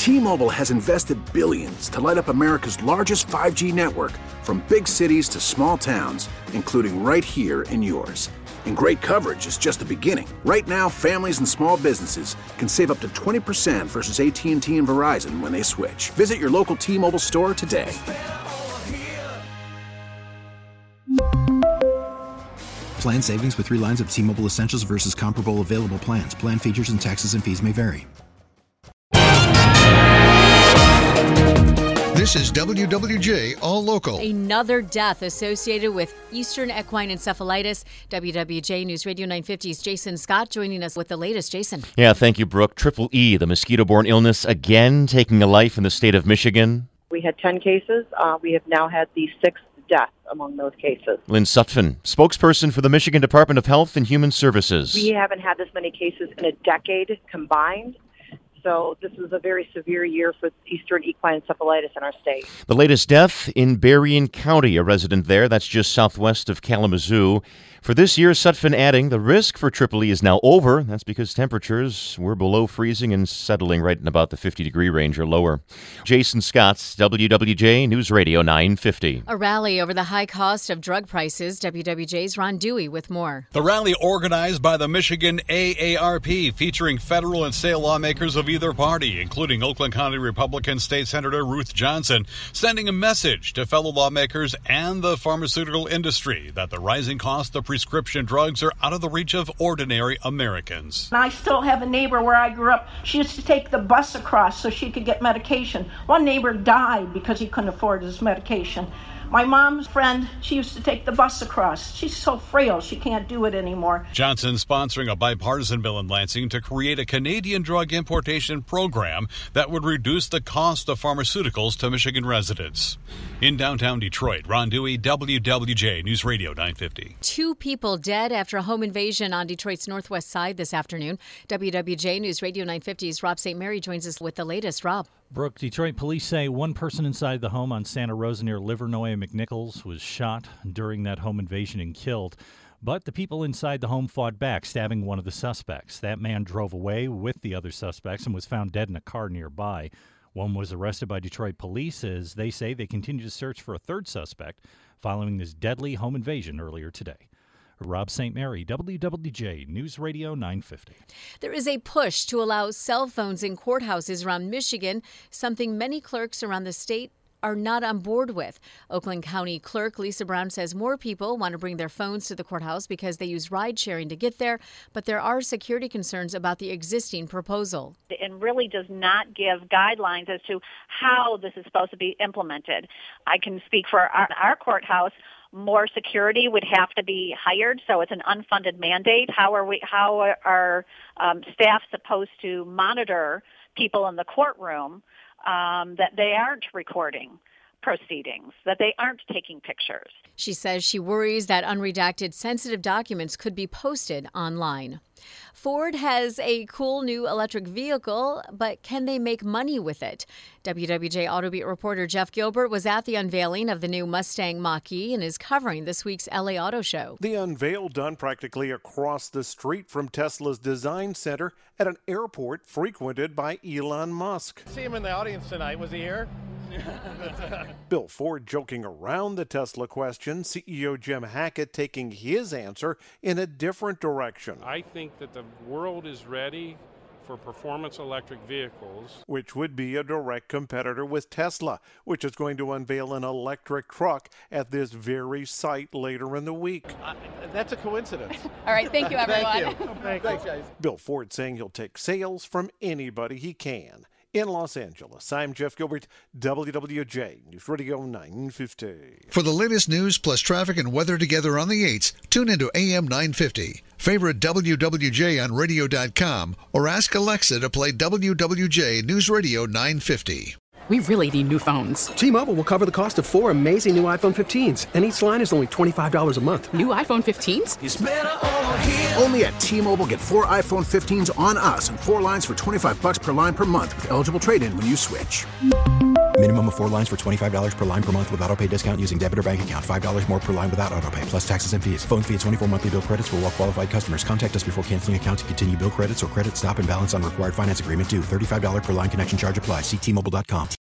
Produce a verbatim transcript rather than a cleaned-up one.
T-Mobile has invested billions to light up America's largest five G network, from big cities to small towns, including right here in yours. And great coverage is just the beginning. Right now, families and small businesses can save up to twenty percent versus A T and T and Verizon when they switch. Visit your local T-Mobile store today. Plan savings with three lines of T-Mobile Essentials versus comparable available plans. Plan features and taxes and fees may vary. This is W W J All Local. Another death associated with Eastern equine encephalitis. W W J News Radio nine fifty's Jason Scott joining us with the latest. Jason. Yeah, thank you, Brooke. Triple E, the mosquito-borne illness, again taking a life in the state of Michigan. We had ten cases. Uh, we have now had the sixth death among those cases. Lynn Sutphin, spokesperson for the Michigan Department of Health and Human Services. We haven't had this many cases in a decade combined. So this is a very severe year for Eastern equine encephalitis in our state. The latest death in Berrien County, a resident there. That's just southwest of Kalamazoo. For this year, Sutphin adding, the risk for Triple E is now over. That's because temperatures were below freezing and settling right in about the fifty-degree range or lower. Jason Scott, W W J News Radio nine fifty. A rally over the high cost of drug prices. W W J's Ron Dewey with more. The rally organized by the Michigan A A R P, featuring federal and state lawmakers of either party, including Oakland County Republican State Senator Ruth Johnson, sending a message to fellow lawmakers and the pharmaceutical industry that the rising cost of prescription drugs are out of the reach of ordinary Americans. I still have a neighbor where I grew up. She used to take the bus across so she could get medication. One neighbor died because he couldn't afford his medication. My mom's friend, she used to take the bus across. She's so frail, she can't do it anymore. Johnson sponsoring a bipartisan bill in Lansing to create a Canadian drug importation program that would reduce the cost of pharmaceuticals to Michigan residents. In downtown Detroit, Ron Dewey, W W J News Radio nine fifty. Two people dead after a home invasion on Detroit's northwest side this afternoon. W W J News Radio nine fifty's Rob Saint Mary joins us with the latest. Rob. Brooke, Detroit police say one person inside the home on Santa Rosa near Livernois and McNichols was shot during that home invasion and killed. But the people inside the home fought back, stabbing one of the suspects. That man drove away with the other suspects and was found dead in a car nearby. One was arrested by Detroit police as they say they continue to search for a third suspect following this deadly home invasion earlier today. Rob Saint Mary, W W J News Radio nine fifty. There is a push to allow cell phones in courthouses around Michigan, something many clerks around the state are not on board with. Oakland County Clerk Lisa Brown says more people want to bring their phones to the courthouse because they use ride sharing to get there, but there are security concerns about the existing proposal. It really does not give guidelines as to how this is supposed to be implemented. I can speak for our, our courthouse. More security would have to be hired, so it's an unfunded mandate. How are we? How are our um, staff supposed to monitor people in the courtroom um, that they aren't recording proceedings, that they aren't taking pictures? She says she worries that unredacted sensitive documents could be posted online. Ford has a cool new electric vehicle, but can they make money with it? W W J Autobeat reporter Jeff Gilbert was at the unveiling of the new Mustang Mach-E and is covering this week's L A Auto Show. The unveil done practically across the street from Tesla's design center at an airport frequented by Elon Musk. See him in the audience tonight. Was he here? Bill Ford joking around the Tesla question, C E O Jim Hackett taking his answer in a different direction. I think that the world is ready for performance electric vehicles, which would be a direct competitor with Tesla, which is going to unveil an electric truck at this very site later in the week. Uh, that's a coincidence. All right, thank you, everyone. Thank you. Thank Thanks, guys. Bill Ford saying he'll take sales from anybody he can. In Los Angeles, I'm Jeff Gilbert, W W J News Radio nine fifty. For the latest news plus traffic and weather together on the eights, tune into A M nine fifty. Favorite W W J on radio dot com or ask Alexa to play W W J News Radio nine fifty. We really need new phones. T-Mobile will cover the cost of four amazing new iPhone fifteens, and each line is only twenty-five dollars a month. New iPhone fifteens? It's better over here. Only at T-Mobile, get four iPhone fifteens on us and four lines for twenty-five bucks per line per month with eligible trade-in when you switch. Minimum of four lines for twenty-five dollars per line per month with auto pay discount using debit or bank account. five dollars more per line without auto pay, plus taxes and fees. Phone fee at twenty-four monthly bill credits for well qualified customers. Contact us before canceling account to continue bill credits or credit stop and balance on required finance agreement due. thirty-five dollars per line connection charge applies. See T Mobile dot com.